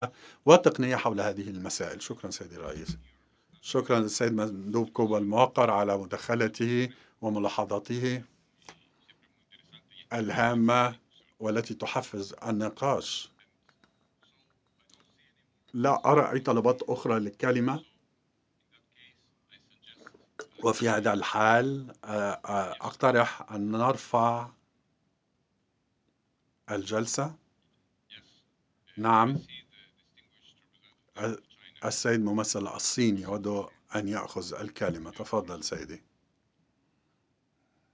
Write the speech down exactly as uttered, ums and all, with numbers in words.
والتقنية حول هذه المسائل. شكرا سيدي الرئيس. شكرا للسيد مندوب كوبا الموقر على مداخلته وملاحظاته الهامة والتي تحفز النقاش. لا أرى أي طلبات أخرى للكلمة، وفي هذا الحال أقترح أن نرفع الجلسة. نعم، السيد ممثل الصين يود أن يأخذ الكلمة. تفضل سيدي.